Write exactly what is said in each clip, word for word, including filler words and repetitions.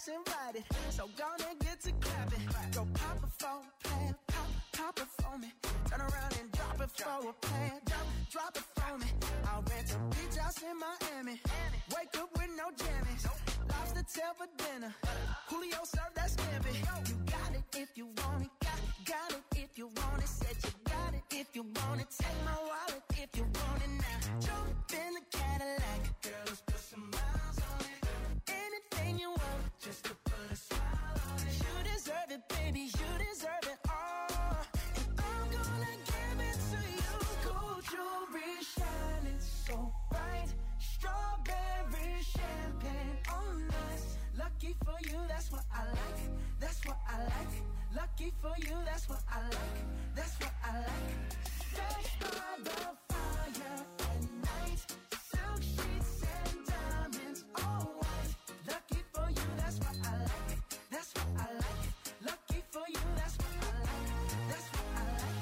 else invited. So gonna get to clapping. Go pop it for a plan, pop, pop it for me. Turn around and drop it for a plan, drop, drop it for me. I'll rent a beach house in Miami. Wake up with no jammies. Lobster tail for dinner. Julio served that scampi. You got it if you want it. Got, got it if you want it. Said you got it if you want it. Take my wallet if you want it now. Jump in the Cadillac. Girl, let's put some miles on it. Anything you want, just to put a smile on it. You deserve it, baby. You deserve it all. And I'm gonna give it to you. Gold jewelry shining so bright. Strawberry champagne on us. Lucky for you, that's what I like. That's what I like. Lucky for you, that's what I like. That's what I like. Sex by the fire at night. Silk sheets and diamonds, all white. Lucky for you, that's what I like. That's what I like. Lucky for you, that's what I like. That's what I like.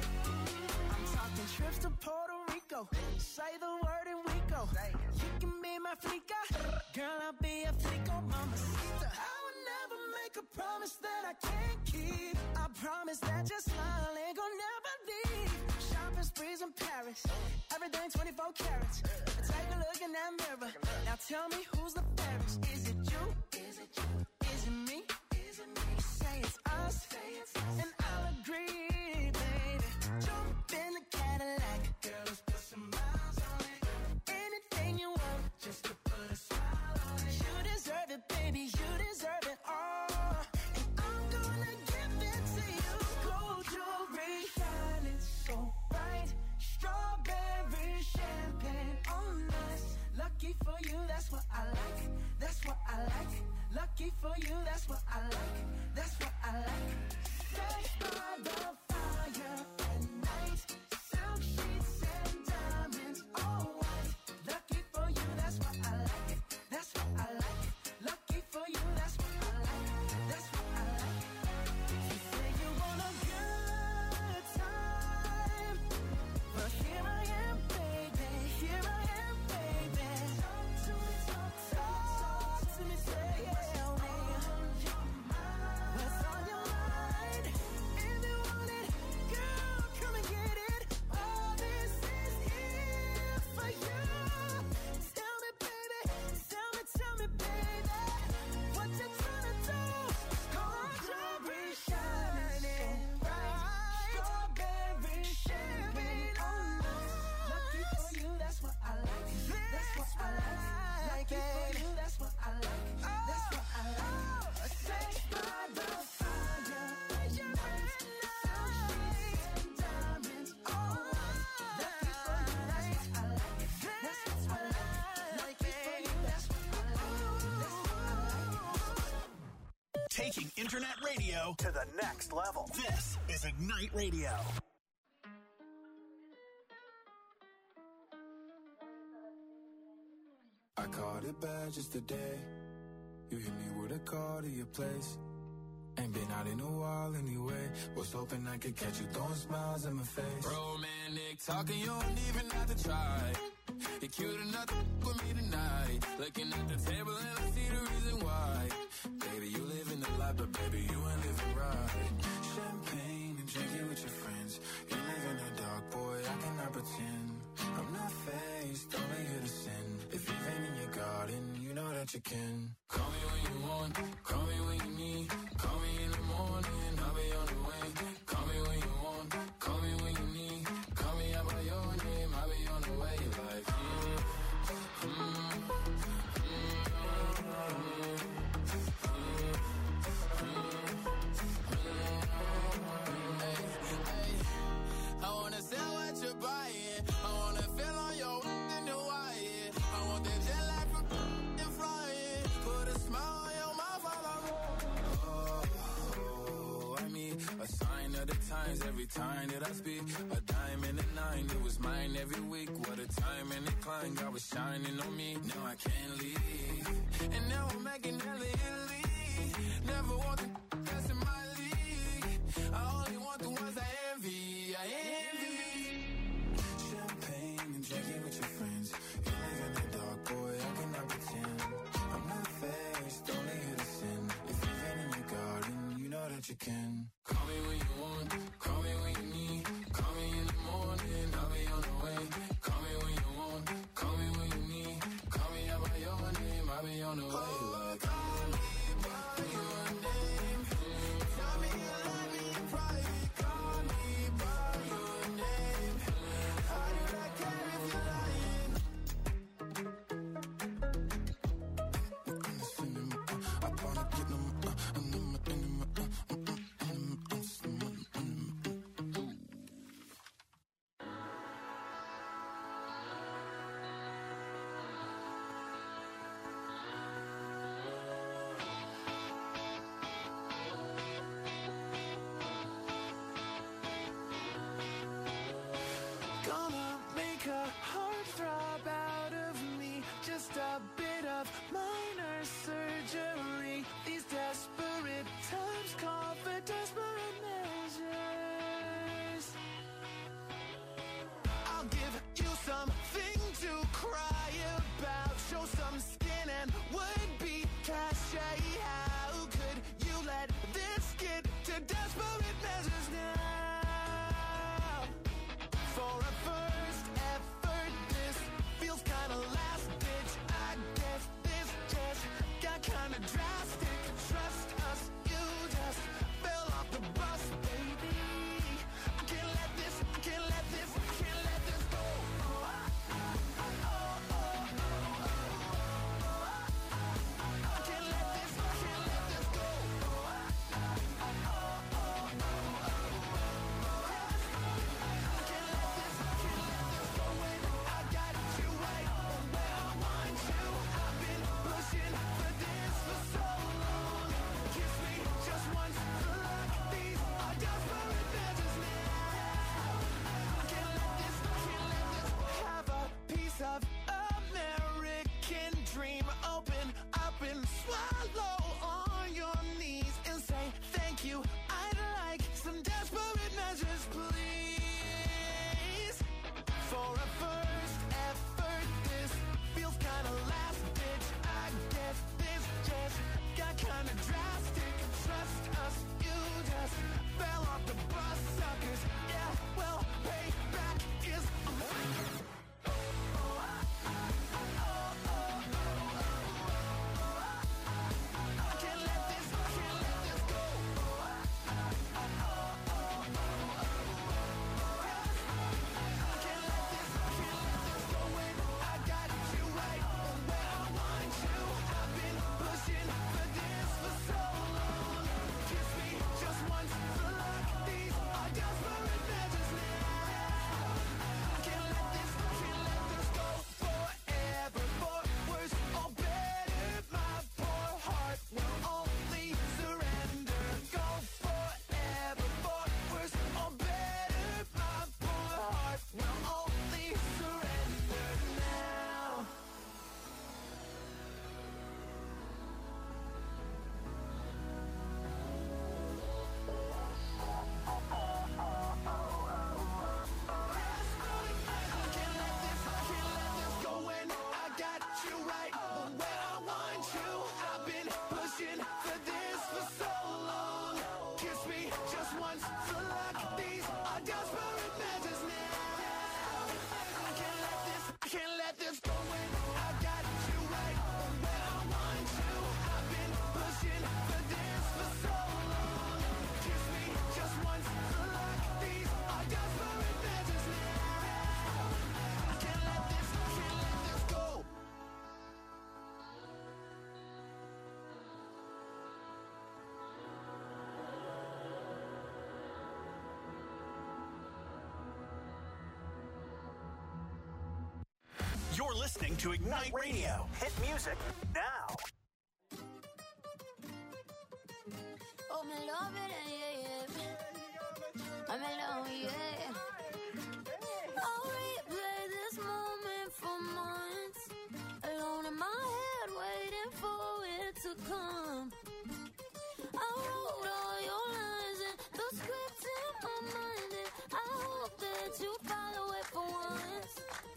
I'm talking trips to Puerto Rico. Say the word and we go. You can be my flica. Girl, I'll be a flico, mamacita. I would never make a promise that I can't keep. I promise that your smile ain't gonna never leave. Shopping sprees in Paris. Everything twenty-four carats. Take a look in that mirror. Now tell me who's the fairest. Is it you? Is it you? Is it me? Is it me? Say it's us. Say it's us. And I'll agree, baby. Jump in the Cadillac. Girl, let's put some miles on it. Anything you want, just to put a smile on it. You deserve it, baby. You deserve it all. And I'm gonna give it to you. Gold jewelry shining so bright. Strawberry champagne on us. Lucky for you, that's what I like. That's what I like. Lucky for you, that's what I like. That's what I like. Sex by the fire at night. Silk sheets and diamonds, all white. Lucky for you, that's what I like. That's what I like. Lucky for you, that's what I like. That's what I like. You say you want a good time, but here I am, baby. Here I am, baby. Talk to me, talk, talk to me, tell me what's on your mind. If you want it, girl, come and get it. All this is here for you. Tell me, baby, tell me, tell me, baby, what you tryna do? Gold jewelry shining bright. Strawberry champagne on us. Lucky for you, that's what I like. That's what I like. Lucky for you, that's what I like. That's what I like. Sex by the fire at night. Silk sheets and diamonds, all white. Lucky for you, that's what I like. That's what I like. Lucky for you, that's what I like. That's what I like. Taking internet radio to the next level. This is Ignite Radio. I caught it bad just today. You hit me with a call to your place. Ain't been out in a while anyway. Was hoping I could catch you throwing smiles in my face. Romantic talking, you don't even have to try. You're cute enough to f- with me tonight. Looking at the table and I see the reason why. Baby, you live in the life, but baby, you ain't living right. Champagne and drinking with your friends. You live in the dark, boy, I cannot pretend. I'm not faced, only here to sin. If you've been in your garden, you know that you can. Call me when you want, call me when you need. Call me in the morning, I'll be on the way. Call me when you want, call me when you need. Call me out by your name, I'll be on the way. Like, yeah, mm, I wanna sell what you're buying. I wanna feel on your in the wire. I want that jet lag from and flying. Put a smile on your mouth while I'm oh, I mean, a sign of the times every time that I speak. A dime and a nine, it was mine every week. What a time and a climb, God was shining on me. Now I can't leave, and now I'm making hella Italy. Never want the that's in my league. I only want the ones I envy. I envy. Champagne and drinking with your friends. You live in the dark, boy, I cannot pretend. I'm not faced, only here to sin. listening to Ignite Radio. Hit music now. Oh, me love it, yeah, yeah. I'm alone, yeah. I'll replay this moment for months. Alone in my head, waiting for it to come. I wrote all your lines and the script in my mind, and I hope that you follow it for once.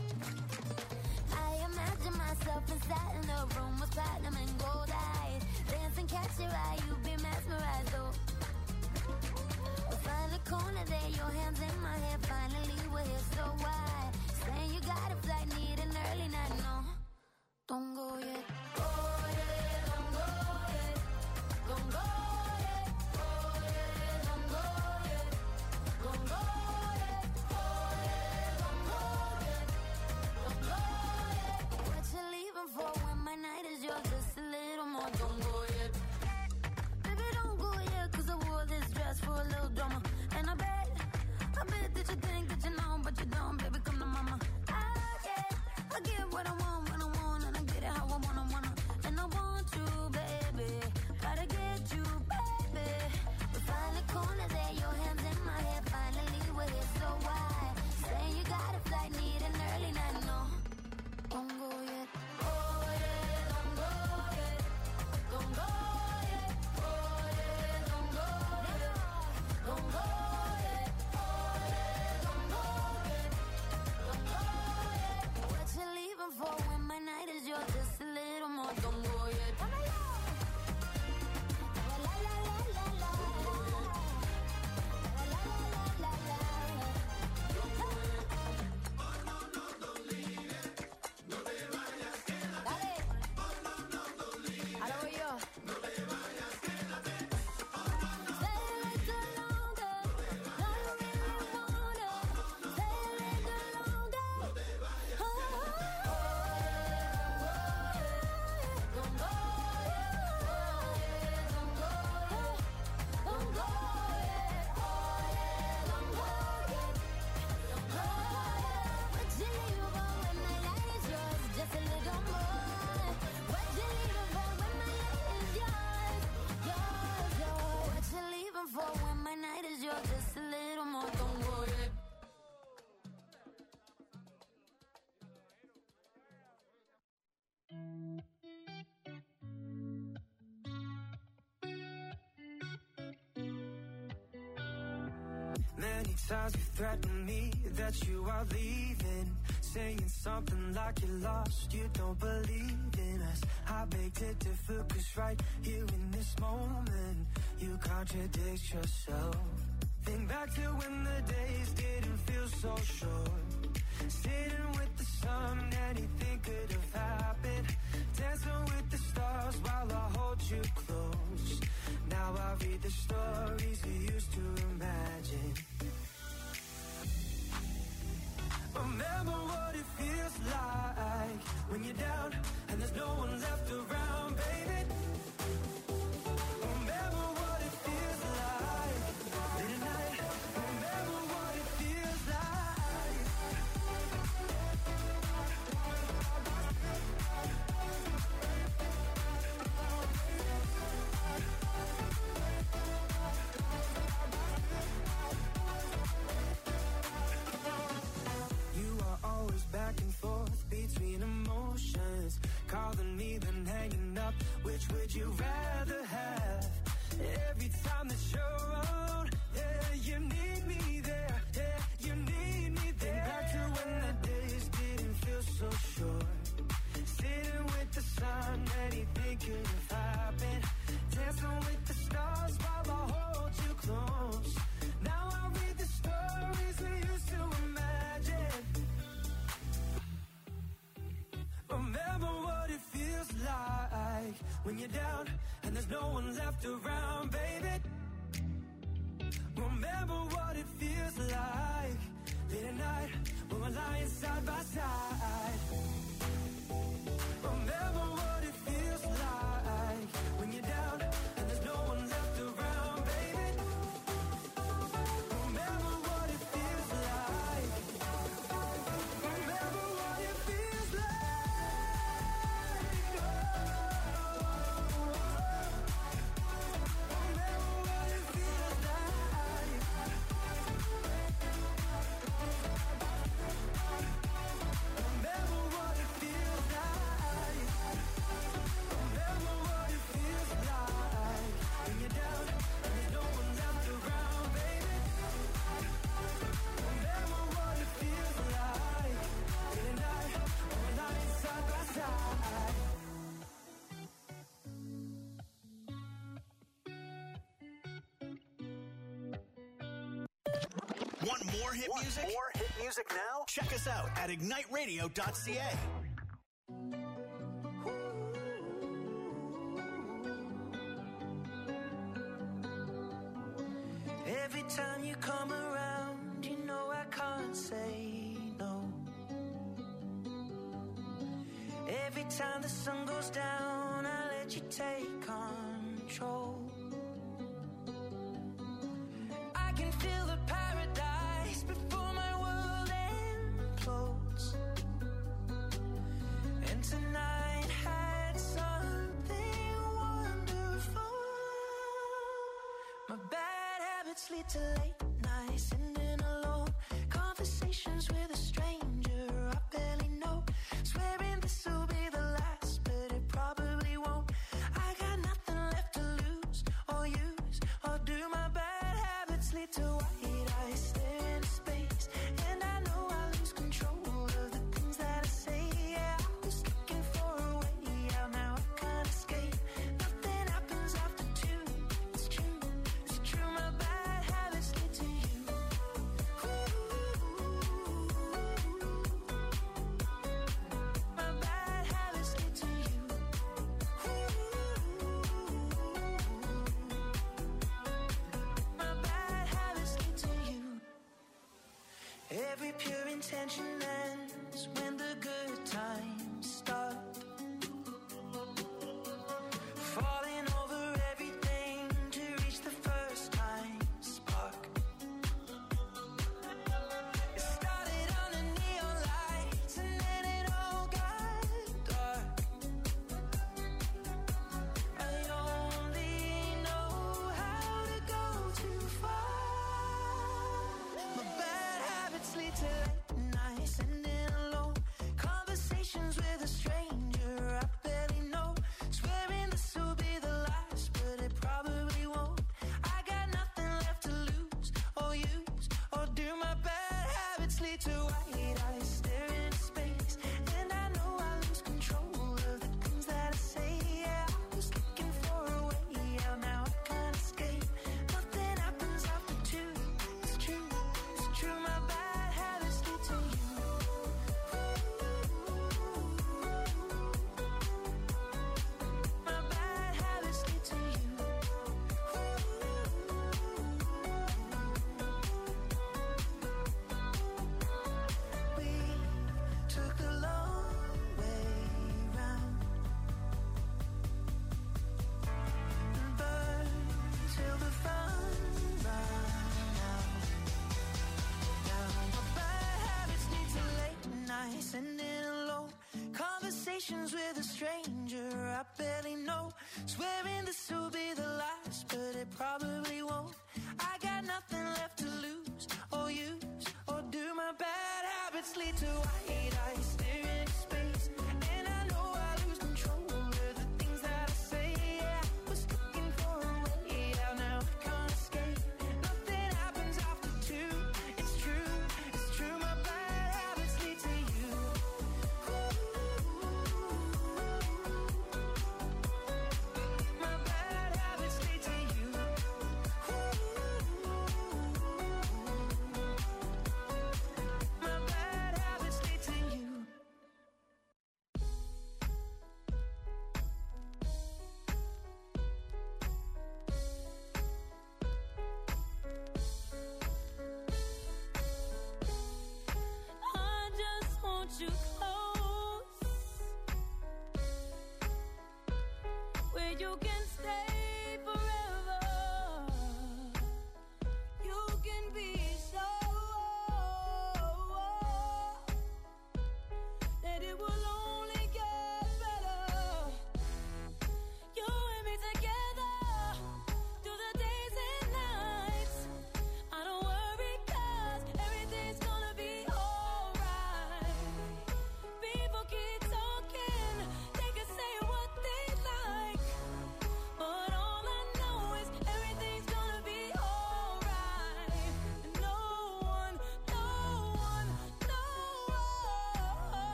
I imagine myself inside in the room with platinum and gold eyes. Dance and catch your eye, you be mesmerized, though. We'll find a corner there, your hands in my hair. Finally, we're here, so why? Saying you got a flight, need an early night, no. Don't go yet. Go yet, don't go yet. Don't go yet. Go yet, don't go yet. Don't go yet. Go yet, don't go yet. Don't go yet. What you leaving for when my night is yours? Just a little more. Don't go yet. Baby, don't go yet, cause I wore this dress for a little drama. And I bet, I bet that you think that you know, but you don't, baby, come to mama. I get, I get what I want when I want, and I get it how I wanna, wanna. And I want you, baby, gotta get you, baby. We find a corner there, your hands in my hair. Finally, we're here, so why? Saying you got a flight, need an early night, no. Don't go yet. Go yet, don't go yet. Don't go yet. Go yet, don't go yet. Don't go yet. Go yet, don't go yet. Don't go yet. What you leaving for when my night is yours? Just a little more. Don't go yet. La la la la la. La la la la la. Dale. Ahora voy yo. Stay a little longer. No, you really wanna. Stay a little longer. Oh, don't go yet. Don't go yet. Don't go yet. Oh, yeah, don't go yet. Don't go yet. What you leaving for when my light is yours? Just a little more. What you leaving for when my light is yours? Yours, yours. What you leaving for when my night is yours? Just a little more. Don't go yet. Many times you threaten me that you are leaving, saying something like you're lost, you don't believe in us. I beg to differ, cause right here in this moment, you contradict yourself. Think back to when the days didn't feel so short, sitting with the sun, anything could have happened, dancing with the stars while I hold you close. Now I read the stories we used to imagine. Remember what it feels like when you're down and there's no one left around, baby. Remember what it feels like late at night. Remember what it feels like. You are always back and forth between emotions, calling me then hanging up. Which would you rather have? Every time that you're around, yeah, you need me there, yeah, you need me there. Think back to when the days didn't feel so short, sitting with the sun, anything could have happened, dancing with the stars while I hold you close. Now I read the stories we used to imagine. Remember what it feels like when you're down and there's no one left around, baby. Remember what it feels like late at night when we're lying side by side. Remember what it feels like when you're down and there's no one left around, baby. Remember what it feels like. Remember what it feels like. more hit Want music? More hit music now? Check us out at ignite radio dot c a. Every time you come around, you know I can't say no. Every time the sun goes down, I let you take control. I can feel the paradise before my world implodes. And tonight had something wonderful. My bad habits lead to late nights, sitting alone, conversations with a stranger I barely know, swearing this will be the last, but it probably won't. I got nothing left to lose or use or do. My bad habits lead to white eyes stare into space, and I know I lose control of the things that I say. Yeah, I was looking for a way out, now I can't escape. Nothing happens after two. It's true, it's true. My bad habits lead to you. My bad habits lead to you. My bad habits lead to you. Every pure intention ends when the good times start. Falling over everything to reach the first time spark. It started on the neon lights and then it all got dark. I only know how to go too far. My bad habits lead to late nights, sitting alone, conversations with a stranger I barely know, swearing this will be the last, but it probably won't. I got nothing left to lose or use or do. My bad habits lead to white eyes stare into space, and I know I lose control of the things that I say. Yeah, I was looking for a way out, now I can't escape. Nothing happens after two. It's true, it's true. My bad habits lead to you. My bad habits lead to you. We took the long way round and burned till the fun ran out. Now my bad habits lead to late nights, sitting alone, conversations with a stranger I barely know, swearing this will be the last, but it probably won't. I got nothing left to lose or use or do. My bad habits lead to white eyes stare into space, and I know I lose control of the things that I say. Yeah, I was looking for a way out, now I can't escape. Nothing happens after two. It's true, it's true. My bad habits lead to you. My bad habits lead to you. My bad habits lead to you.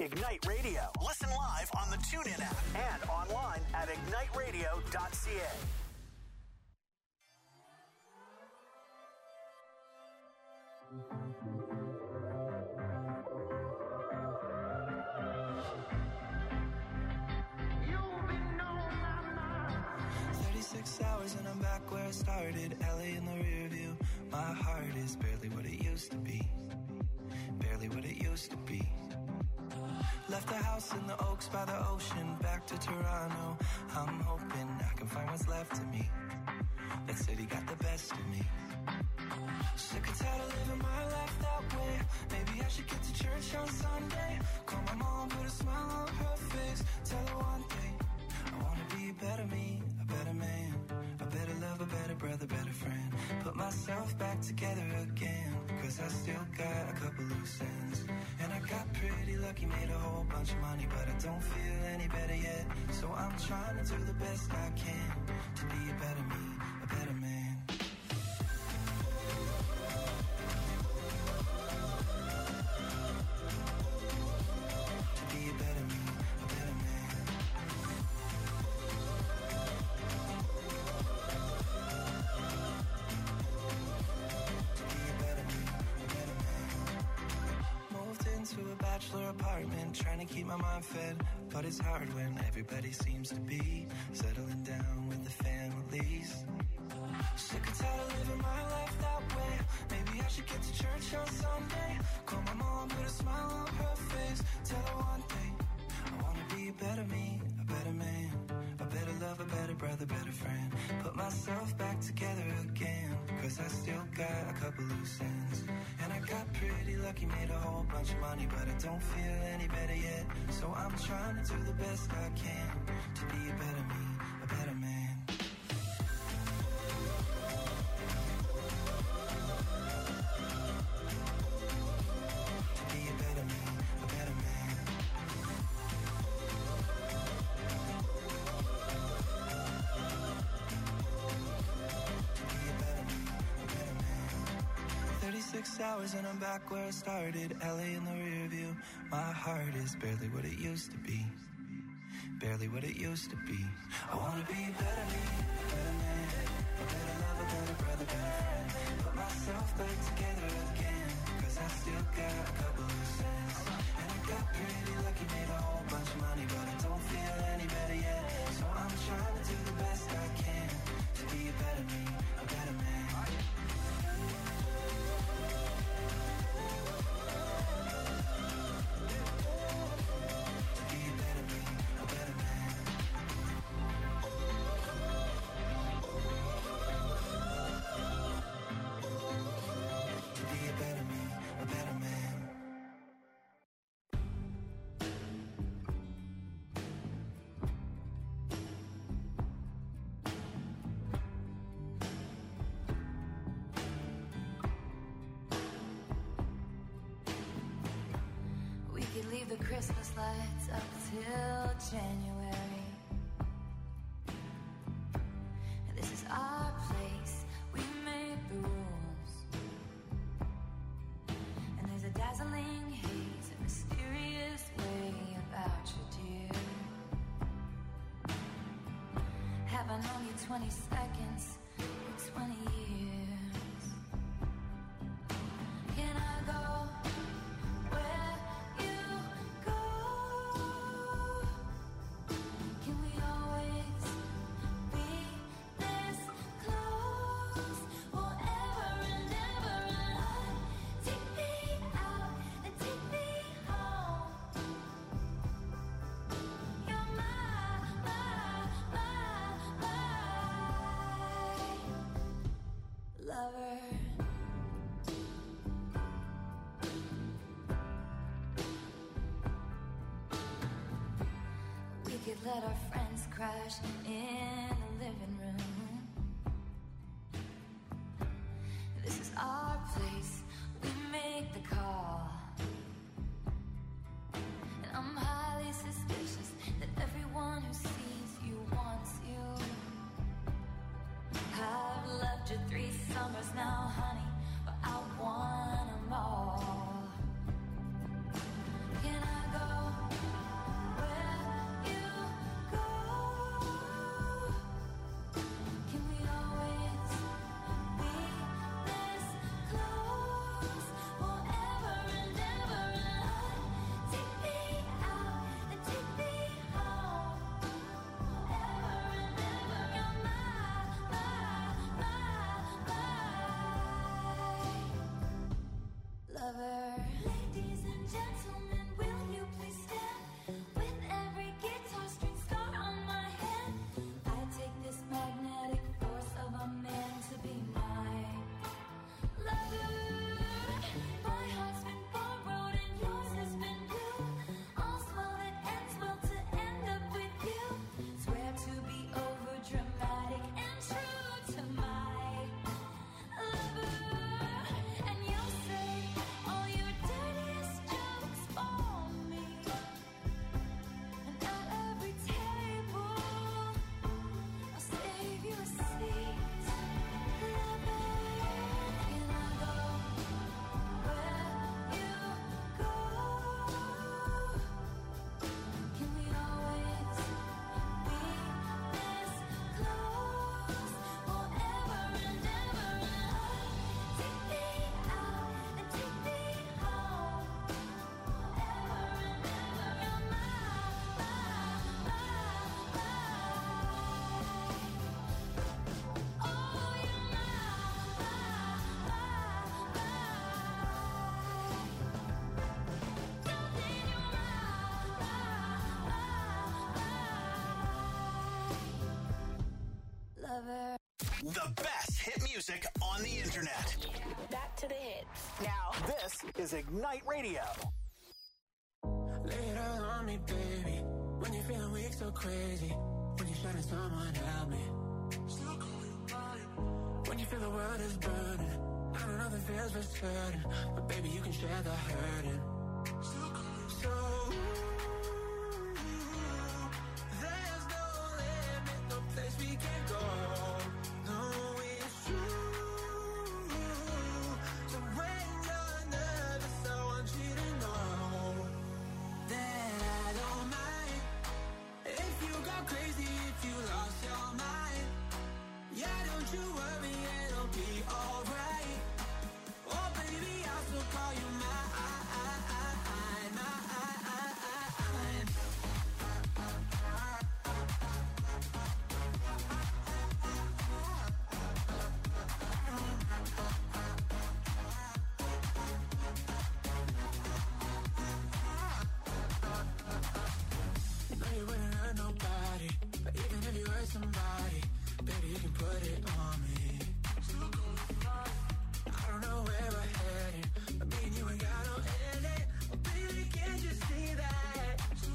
Ignite Radio. Listen live on the TuneIn app and online at ignite radio dot c a. thirty-six hours and I'm back where I started. L A in the rear view. My heart is barely what it used to be. Barely what it used to be. Left the house in the Oaks by the ocean. Back to Toronto. I'm hoping I can find what's left of me. That city got the best of me. Sick and tired of living my life that way. Maybe I should get to church on Sunday. Call my mom, put a smile on her face. Tell her one thing, I wanna be a better me, a better man, a better lover, better brother, better friend. Put myself back together again, cause I still got a couple loose ends. And I got pretty lucky, made a whole bunch of money, but I don't feel any better yet. So I'm trying to do the best I can to be a better me, a better man. Apartment, trying to keep my mind fed, but it's hard when everybody seems to be settling down with the families. Sick and tired of living my life that way. Maybe I should get to church on Sunday. Call my mom, put a smile on her face. Tell her one thing, I wanna be a better me, a better man, a better lover, better brother, better friend. Put myself back together again, cause I still got a couple loose ends. And I got pretty lucky, made a whole bunch of money, but I don't feel any better yet. So I'm trying to do the best I can to be a better me, a better man. To be a better me, a better man. To be a better me, a better man. thirty-six hours and I'm back where I started. L A in the rear view. My heart is barely what it used to be. Barely what it used to be. I wanna be a better me, a better man, a better lover, better brother, better friend. Put myself back together again, cause I still got a couple loose ends. And I got pretty lucky, made a whole bunch of money, but I don't feel any better yet. So I'm trying to do the best I can to be a better me, a better man. Leave the Christmas lights up till January. This is our place, we make the rules. And there's a dazzling haze, a mysterious way about you, dear. Have I known you twenty seconds or twenty years? Can I go where you go? Can we always be this close? Forever and ever and on. Take me out and take me home. You're my, my, my, my lover. We could let our friends crash in the living room. This is our place, we make the call. And I'm highly suspicious that everyone who sees you wants you. I've loved you three summers now, honey, but I want them all. Can I go The best hit music on the internet. Back to the hits. Now, this is Ignite Radio. Lay it all on me, baby. When you're feeling weak, so crazy. When you're shutting someone, help me. When you feel the world is burning. I don't know the feels for certain. But baby, you can share the hurting. So, there's no limit, no place we can go. No, it's true. So when you're nervous, I want you to know that I don't mind if you go crazy, if you lost your mind. Yeah, don't you worry, it'll be alright. Oh baby, I'll still call you mine. Somebody, baby, you can put it on me. I don't know where we're heading, but me and you ain't got no ending. Oh, baby, can't you see that? So,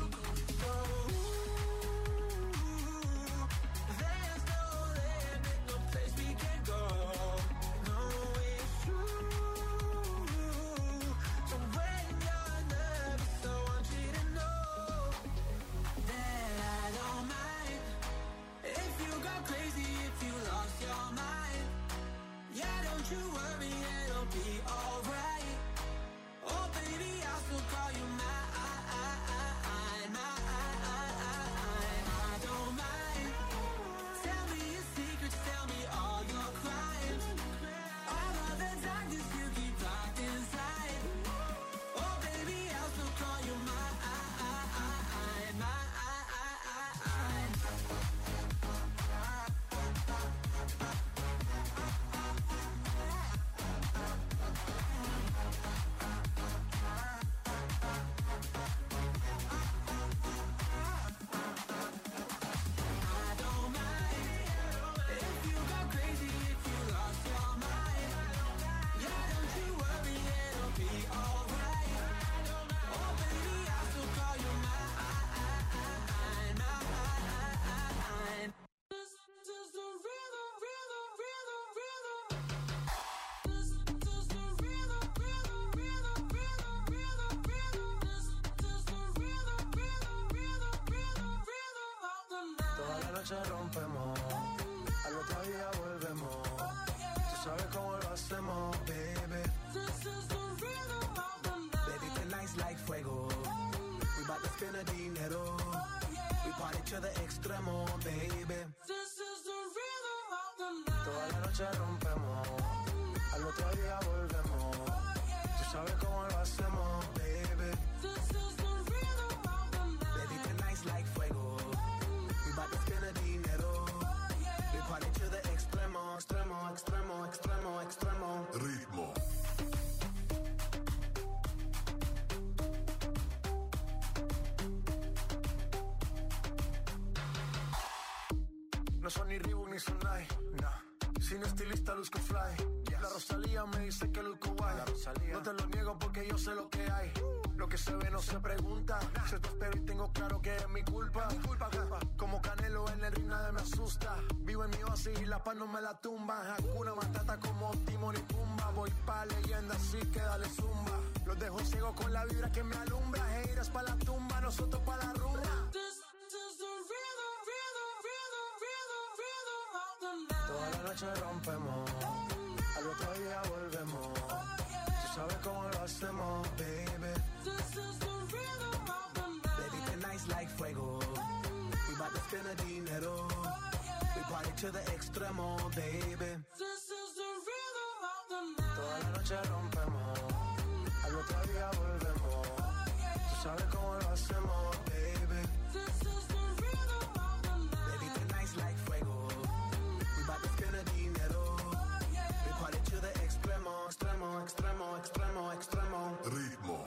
there's no limit, no place we can go. No, it's true. So when you're nervous, I want you to know that I don't mind if you go crazy, if you lost your mind. Yeah, don't you worry, it'll be alright. Oh baby, I'll still call you mine. I don't mind. Tell me your secrets, tell me all your crimes. All of the darkness you keep locked inside. Oh baby, I'll still call you mine. Rompemos, al otro día volvemos. Tú sabes cómo lo hacemos, baby. Baby, tonight's like fuego. We bout to spend a dinero. We party to the extremo, baby. Toda la noche rompemos, al otro día volvemos. Tú sabes cómo lo hacemos, baby. Baby, tonight's like fuego. We bout to spend a dinero. We party to the extremo, extremo, extremo, extremo, extremo. Ritmo. No son ni Reebok ni Sonai, nah. Sin estilista luzco fly. Yes. La Rosalía me dice que luzco guay. No te lo niego porque yo sé lo que hay. Lo que se ve no se pregunta. Se te espero y tengo claro que es mi culpa. Mi culpa, culpa. Como Canelo en el ring nadie me asusta. Vivo en mi oasis y la paz no me la tumba. Hakuna Matata como Timon y Pumba. Voy pa' leyenda así que dale zumba. Los dejo ciego con la vibra que me alumbra. Heiras pa' la tumba, nosotros pa' la rumba. Toda la noche rompemos, al otro día volvemos. Tú sabes cómo lo hacemos, baby. Baby, tonight's like fuego. We bout to spend a dinero. We party to the extremo, baby. Toda la noche rompemos, al otro día volvemos. Tú sabes cómo lo hacemos, baby. Baby, tonight's like fuego. We bout to spend a dinero. We party to the extremo, extremo, extremo, extremo, extremo. Ritmo.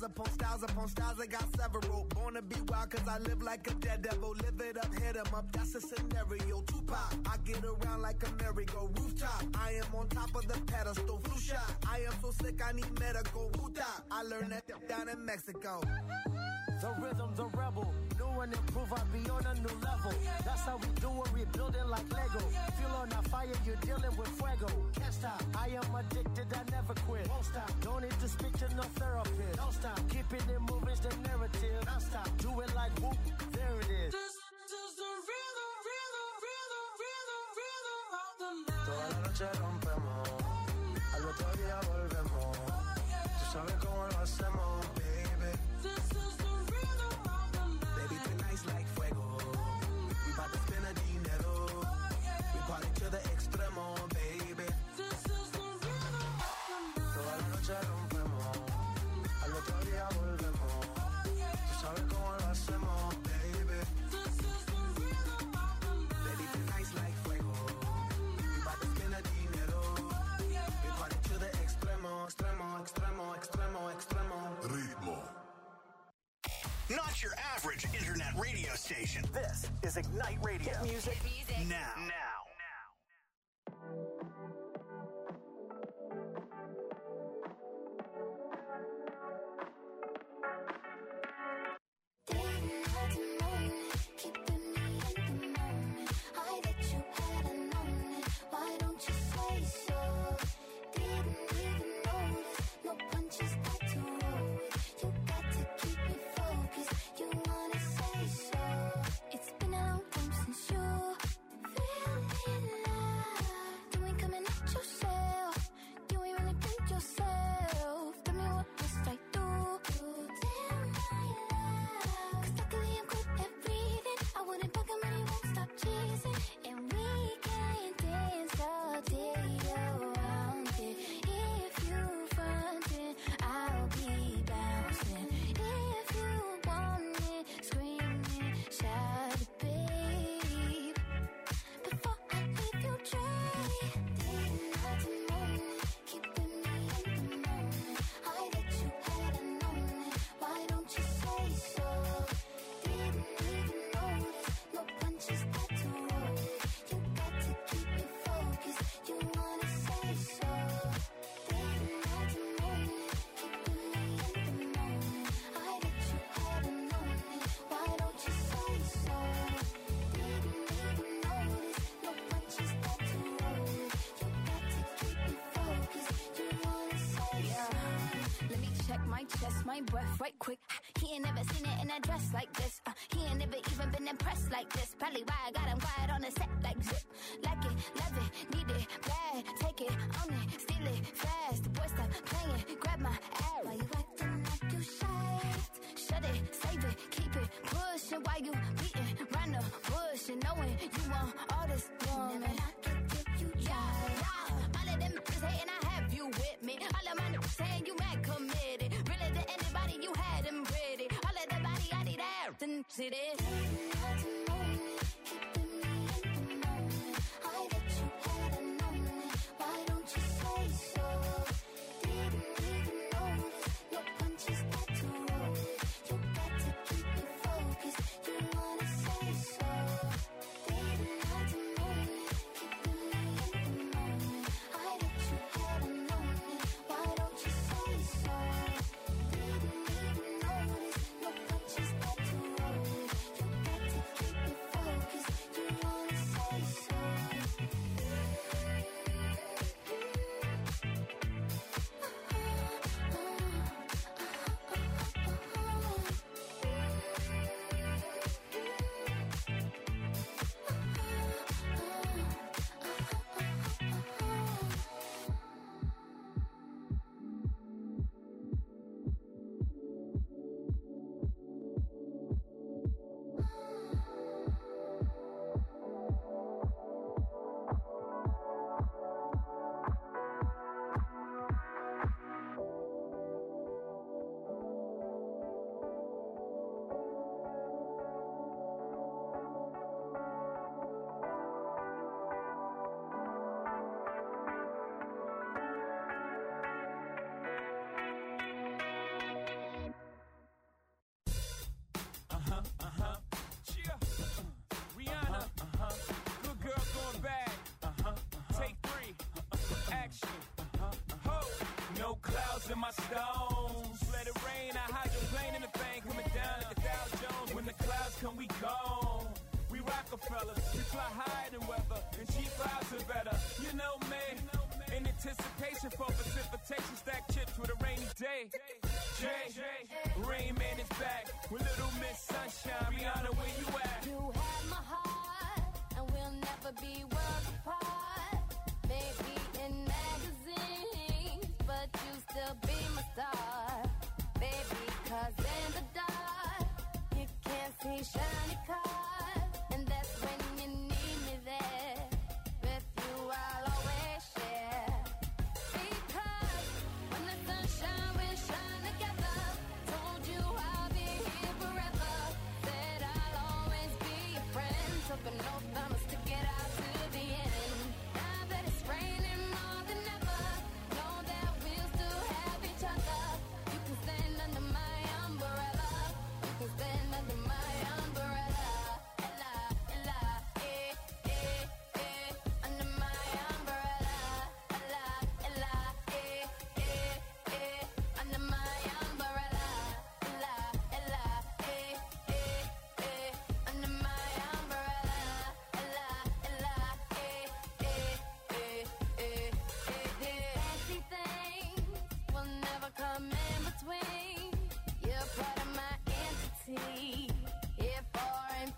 upon styles upon styles, I got several. Born to be wild cause I live like a dead devil. Live it up, hit 'em up, that's a scenario. Tupac, I get around like a merry-go rooftop. I am on top of the pedestal, flu shot. I am so sick I need medical. Puta, I learned that down in Mexico. The rhythm, the rebel. New and improve, I'll be on a new level. That's how we do it, we building like Lego. Feel on that fire, you're dealing with fuego. Can't stop, I am addicted, I never quit. Won't stop, don't need to speak to no therapist. Don't stop, keeping it moving, the narrative. Don't stop, do it like whoop, there it is. This is the rhythm, rhythm, rhythm, rhythm, rhythm of the night. Toda la noche rompemos, al otro día volvemos. Tú sabes cómo lo hacemos, baby. This is the rhythm of the night. Baby, tonight's like fuego. We bout to spend a dinero. We party to the extremo, baby. This is the rhythm of the night. Toda la noche rompemos, al otro día volvemos. Tú sabes cómo lo hacemos, baby. This is the rhythm of the night. Baby, tonight's like fuego. We bout to spend a dinero. We party to the extremo, extremo, extremo, extremo, extremo. Ritmo. Not your average internet radio station. This is Ignite Radio. Hit music. Now. Now. It's been a long time since you my breath right quick. He ain't never seen it in a dress like this. Uh, he ain't never even been impressed like this. Probably why I got him quiet on the set like zip. Like it, love it, need it, bad. Take it, own it, steal it, fast. The boy stop playing, grab my ass. Why you acting like you shy? Shut it, save it, keep it pushing. Why you beating round the bush and knowing you want all this woman? Never knock it till you try. All of them is hating, I have you with me. All of my niggas saying you mad committed. Really to anybody you had them ready. All of the body I need out and sit it. Rockefellers. We fly higher than weather, and cheap vibes are better. You know me, in anticipation for precipitation, stack chips with a rainy day. Jay, Rain Man is back with Little Miss Sunshine. Rihanna, where you at? You have my heart, and we'll never be worlds apart. Maybe in magazines, but you still be my star. Baby, 'cause in the dark, you can't see shiny cars. And that's when you need me there. With you, I'll always share. Because when the sunshine will shine together, told you I'll be here forever. Said I'll always be your friend. Took an oath, I'ma stick it out to the end. Now that it's raining more than ever, know that we'll still have each other. You can stand under my umbrella. You can stand under my umbrella. Ella, Ella, eh, eh, eh. Under my umbrella. Ella, Ella, eh, eh, eh. Under my umbrella. Ella, Ella, eh, eh, eh. Under my umbrella. Ella, Ella, eh, eh, eh, eh, eh, eh. Fancy things will never come in between. You're part of my entity, here for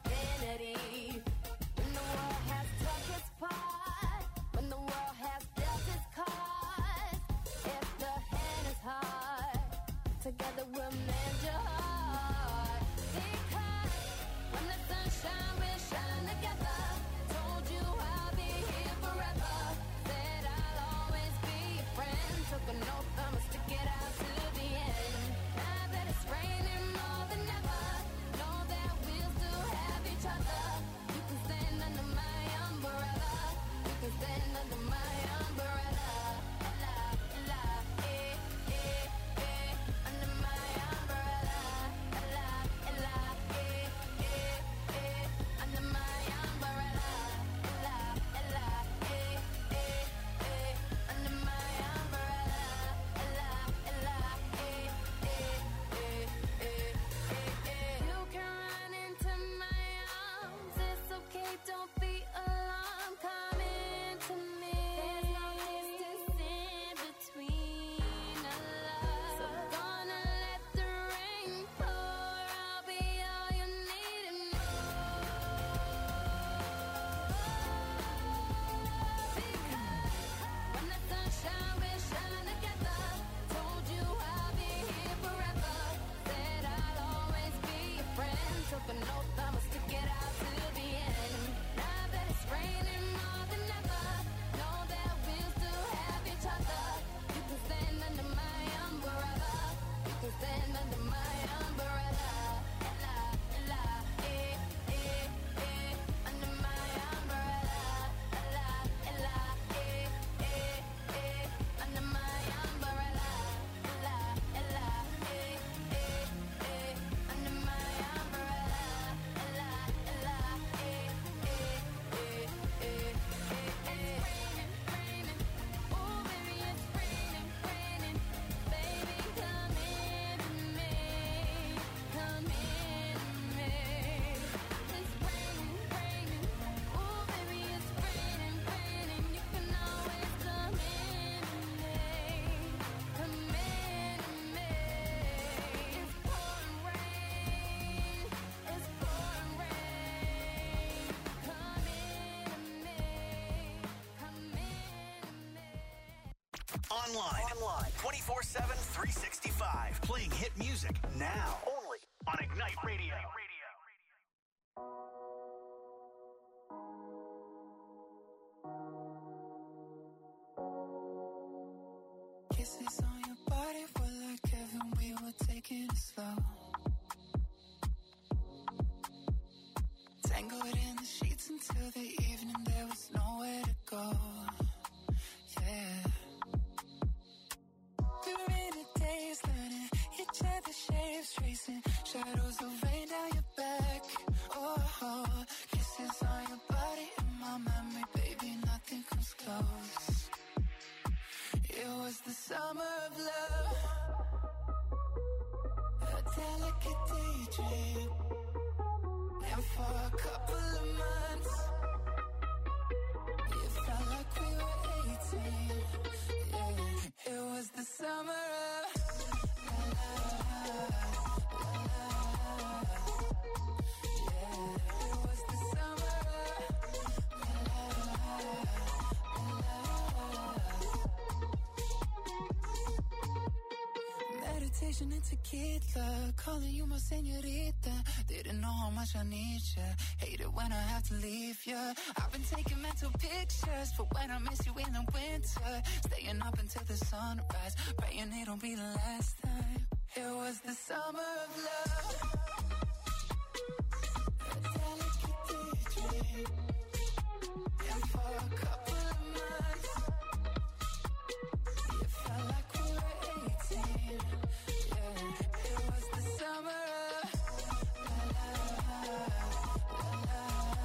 infinity. When the world has took its part, when the world has dealt its cards, if the hand is hard, together we'll mend your heart. Because when the sunshine will shine together, told you I'll be here forever. Said I'll always be your friend. Took an oath, I'ma stick it out to the end. Now that it's raining more than ever, know that we'll still have each other. You can stand under my umbrella. You can stand under my umbrella. Ella, Ella, eh, eh, eh. Under my umbrella. Ella, Ella, eh, eh, eh. Under my umbrella. Ella, Ella, eh, eh, eh. Under my umbrella. Ella, Ella, eh, eh, eh, eh, eh, eh. You can run into my arms. It's okay, don't be alarmed. Come into me. There's no distance in between our love. So gonna let the rain pour. I'll be all you need and more. Because when the sunshine will shine together, told you I'll be here forever. Said I'll always be your friend. Took an oath, I'ma stick it out to the end. Now that it's raining more than ever, know that we'll still have each other. You can stand under my umbrella. You can stand under my umbrella. Ella, Ella, eh, eh, eh. Under my umbrella. Ella, Ella, eh, eh, eh. Under my umbrella. Ella, Ella, eh, eh, eh. Under my umbrella. Ella, Ella, eh, eh, eh, eh, eh, eh. Raining, raining. Oh, baby, it's raining, raining. Baby, come into me. Come into me. It's raining, raining. Oh, baby, it's raining, raining. You can always come into me. Come into me. It's pouring rain. It's pouring rain. Come into me. Come into me. Online. Online. twenty-four seven, three sixty-five. Playing hit music now. Only on Ignite Radio. Kisses on your body were like heaven, we were taking it slow. Tangled in the sheets until the evening, there was nowhere to go. Yeah. We were in a daze, learning each other's shapes, tracing shadows of rain down your back. Oh, oh, kisses on your body in my memory, baby, nothing comes close. It was the summer of love, a delicate daydream. And for a couple of months summer of meditation and tequila, calling you my señorita. Didn't know how much I need ya. Hate it when I have to leave ya. I've been taking mental pictures for when I miss you in the winter. Staying up until the sunrise, praying it'll be the last time. It was the summer of love. A delicate daydream. And for a couple of months, it felt like we were eighteen. Yeah, it was the summer of la la la la.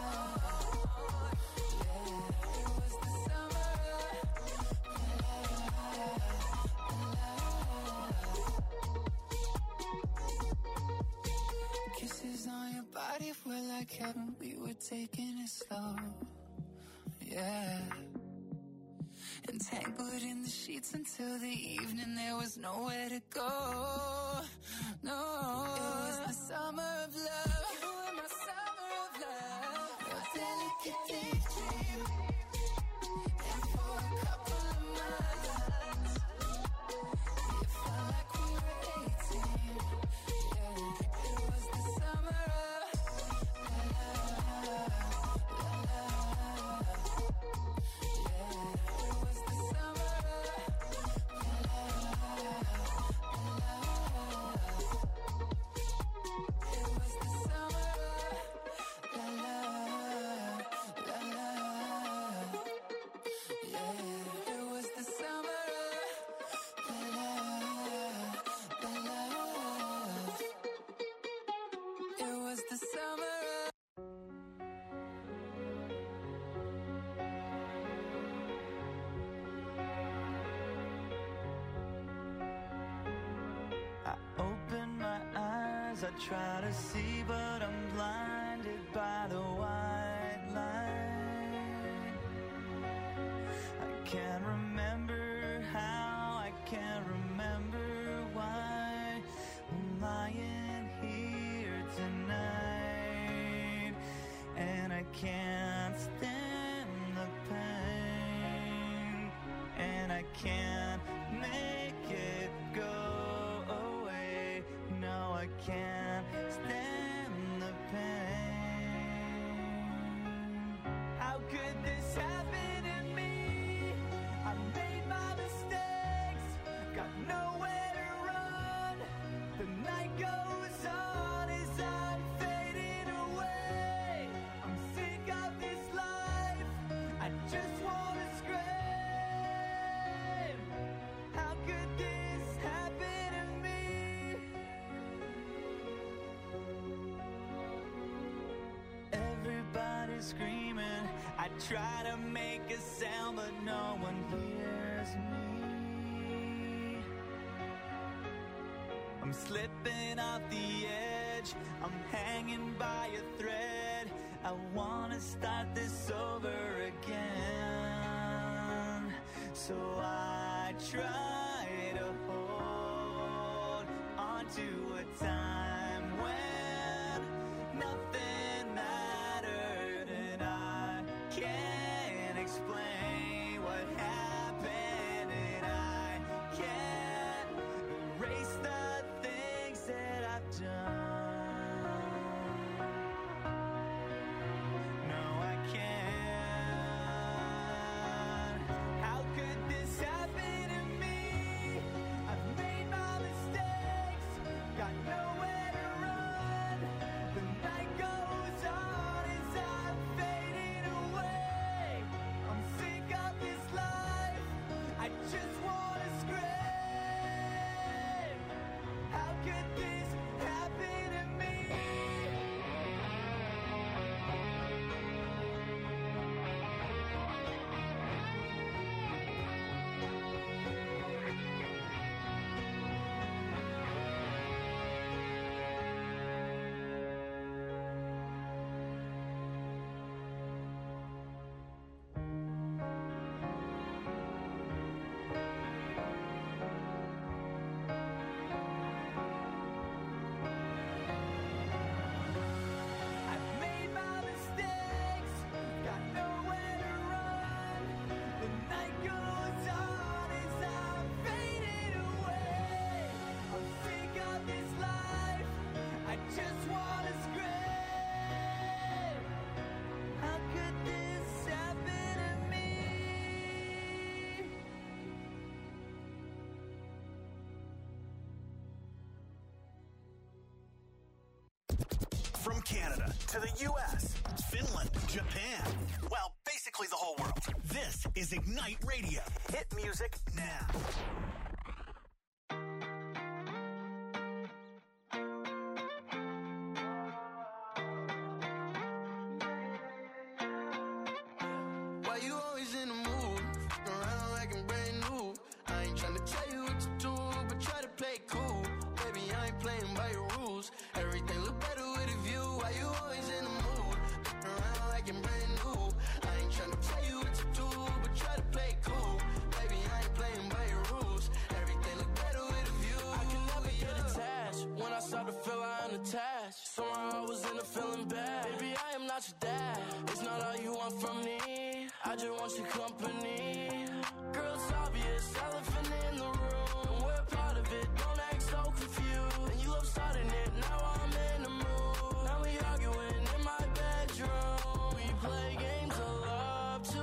Yeah, it was the summer of la la la. Kisses on your body were like heaven. We were taking it slow. Yeah. Entangled in the sheets until the evening, there was nowhere to go. No, it was the summer of love. You were my summer of love. Your delicate daydream. And for a couple of months, it felt like we were eighteen. Yeah, it was the summer of la la la la. I try to see, but I'm blinded by the white light. I can't remember how, I can't remember why I'm lying here tonight, and I can't stand the pain, and I can't make it go away. No, I can't stand the pain. How could this happen to me? I made my mistakes, got nowhere to run. The night goes on as I'm fading away. I'm sick of this life, I just wanna scream. How could this happen to me? Everybody's screaming, I try to make a sound, but no one hears me. I'm slipping off the edge, I'm hanging by a thread. I wanna start this over again. So I try to hold on to a time when nothing mattered, and I can't explain what happened, and I can't erase the things that I've done. No, I can't. How could this happen to me? I've made my mistakes, got nowhere Canada to the U S, Finland, Japan. Well, basically the whole world. This is Ignite Radio. Hit music now. Why you always in the mood? Around like I'm brand new. I ain't tryna tell you what to do, but try to play it cool. Baby, I ain't playing by your rules. Everything look better with a view. Why you always in the mood? Around like I'm brand new. I ain't tryna tell you what to do, but try to play it cool. Baby, I ain't playing by your rules. Everything look better with a view. I can never get attached. When I start to feel I'm unattached. Somehow I was in a feeling bad. Baby, I am not your dad. It's not all you want from me. I just want your company. Girl, it's obvious, elephant in the room. And we're part of it, don't act so confused. And you love starting it, now I'm in the mood. Now we arguing in my bedroom. We play games of love to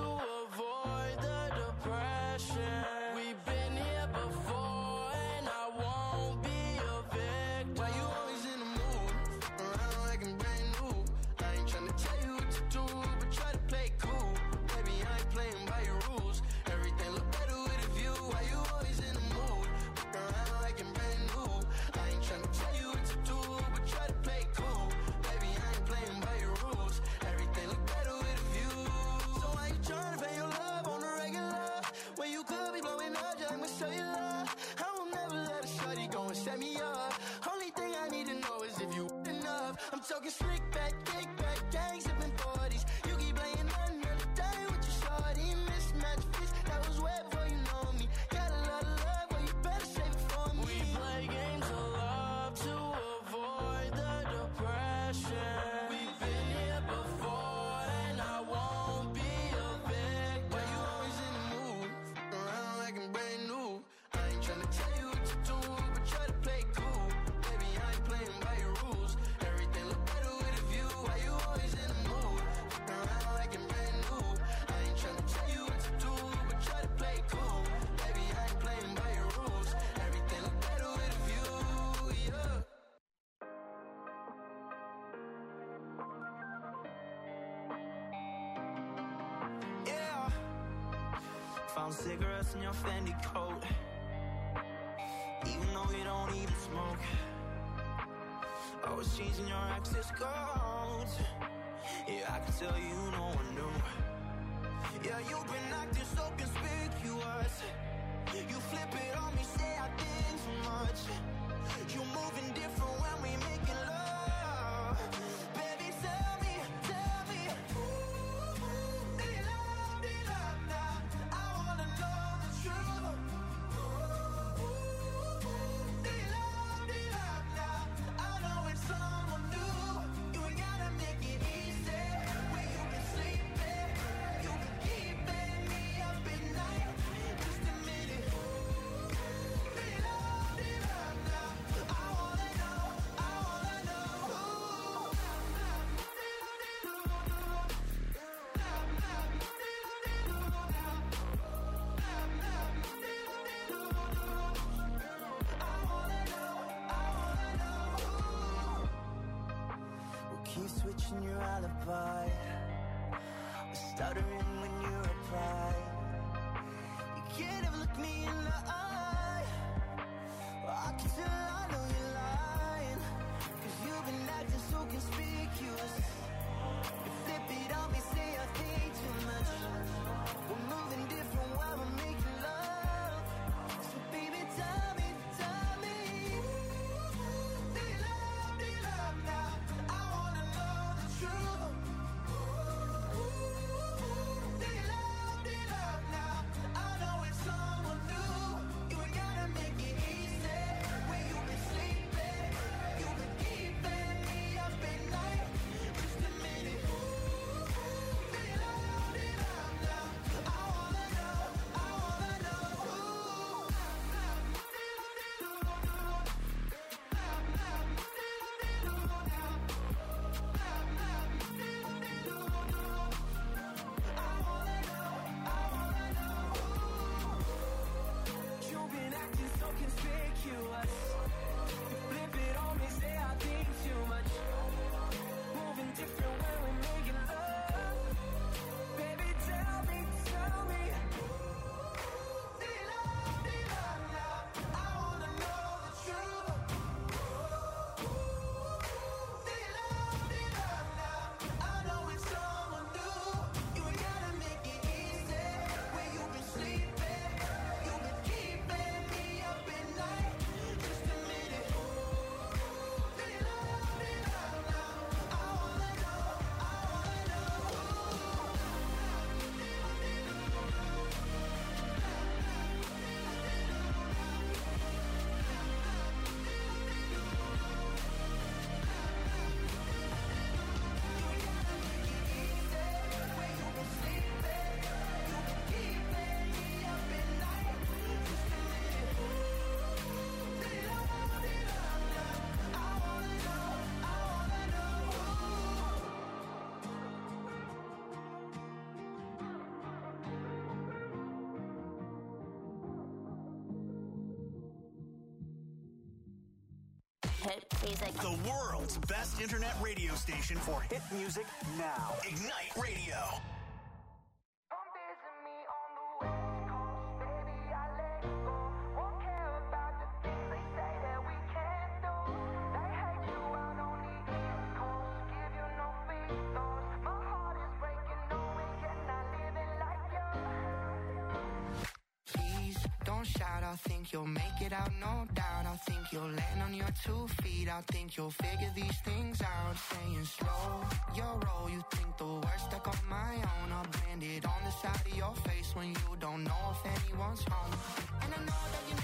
avoid the depression. We've been here before and I won't be a victim. Why you always in the mood? Around like I'm brand new. I ain't tryna tell you what to do, but try to play it cool. Baby, I ain't playing by your rules. Everything look better with a view. Why you always in the mood? Around like I'm brand new. I ain't tryna tell you what to do, but try to play it cool. Baby, I ain't playing by your rules. Everything look better with a view. So why you tryna pay your love on the regular? When you could be blowing up just like my cellular. I will never let a shawty go and set me up. Only thing I need to know is if you enough. I'm talking slick back, kick back, gang sipping forties. You keep playing another day with your shawty. Mismatch fish, that was way before you know me. Got a lot of love, well you better save it for me. We play games of love to avoid the depression. We've been here before and I won't be a victim. Why you always in the mood? Around like I'm brand new. I ain't tryna tell you what to do, but try to play it cool. Baby, I ain't playing by your rules. Everything look better with a view. Why you always in the mood? Around like I'm brand new. I ain't tryna tell you what to do, but try to play it cool. Baby, I ain't playing by your rules. Everything look better with a view, yeah. Yeah. Found cigarettes in your Fendi coat. Even though you don't even smoke. Always changing your access codes. Yeah, I can tell you no one knew. Yeah, you've been acting so conspicuous. You flip it on me, say I think too much. You moving different when we making love. Baby, tell me, tell me, ooh, do you love, do you love now? I wanna know the truth. Ooh, do you love, do you love now? I know it's someone new. You ain't gotta make it easy. When you been sleeping, you been keeping me up at night. Just a minute. Do you love, do you love now? I wanna know, I wanna know. We'll keep switching your alibi. We're stuttering when you reply. You can't ever look me in the eye. Well, I can tell I know you're lying. Cause you've been acting so conspicuous. You flip it on me, say I think too much. We're moving different while we're making love. So baby, tell me, tell me, do you love, do you love now? I wanna know the truth. Do you love, do you love now? I know it's someone new. You ain't gotta make it easy. When you been sleeping, you been keeping me up at night. Just hit music. The world's best internet radio station for hit music now. Ignite Radio. Shout, I think you'll make it out, no doubt. I think you'll land on your two feet. I think you'll figure these things out. Saying slow, your roll. You think the worst stuck on my own. I'll brand it on the side of your face when you don't know if anyone's home. And I know that you